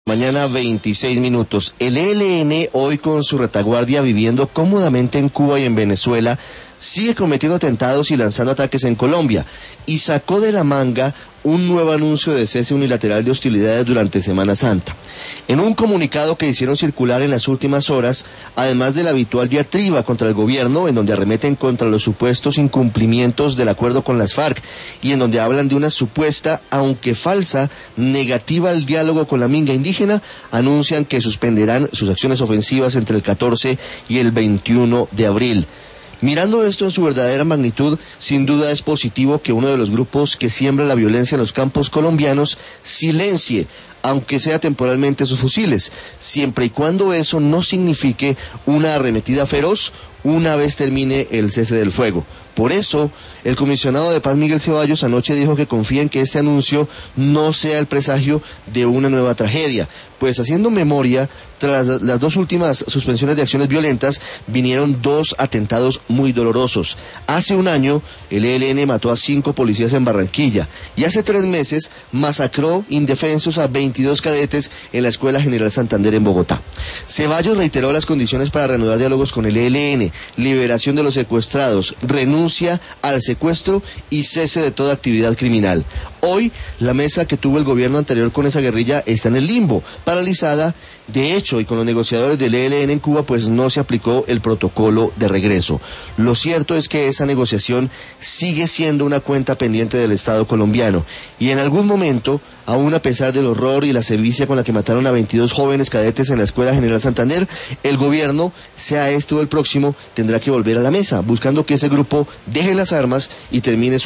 Mañana 26 minutos. El ELN, hoy con su retaguardia viviendo cómodamente en Cuba y en Venezuela, sigue cometiendo atentados y lanzando ataques en Colombia, y sacó de la manga un nuevo anuncio de cese unilateral de hostilidades durante Semana Santa. En un comunicado que hicieron circular en las últimas horas, además de la habitual diatriba contra el gobierno, en donde arremeten contra los supuestos incumplimientos del acuerdo con las FARC, y en donde hablan de una supuesta, aunque falsa, negativa al diálogo con la minga indígena, anuncian que suspenderán sus acciones ofensivas entre el 14 y el 21 de abril. Mirando esto en su verdadera magnitud, sin duda es positivo que uno de los grupos que siembra la violencia en los campos colombianos silencie, aunque sea temporalmente, sus fusiles, siempre y cuando eso no signifique una arremetida feroz una vez termine el cese del fuego. Por eso, el comisionado de paz Miguel Ceballos anoche dijo que confía en que este anuncio no sea el presagio de una nueva tragedia, pues haciendo memoria, tras las dos últimas suspensiones de acciones violentas, vinieron dos atentados muy dolorosos. Hace un año, el ELN mató a 5 policías en Barranquilla, y hace 3 meses masacró indefensos a 22 cadetes en la Escuela General Santander en Bogotá. Ceballos reiteró las condiciones para reanudar diálogos con el ELN, liberación de los secuestrados, renuncia al secuestro y cese de toda actividad criminal. Hoy, la mesa que tuvo el gobierno anterior con esa guerrilla está en el limbo, paralizada. De hecho, y con los negociadores del ELN en Cuba, pues no se aplicó el protocolo de regreso. Lo cierto es que esa negociación sigue siendo una cuenta pendiente del Estado colombiano, y en algún momento, aún a pesar del horror y la sevicia con la que mataron a 22 jóvenes cadetes en la Escuela General Santander, el gobierno, sea este o el próximo, tendrá que volver a la mesa, buscando que ese grupo deje las armas y termine su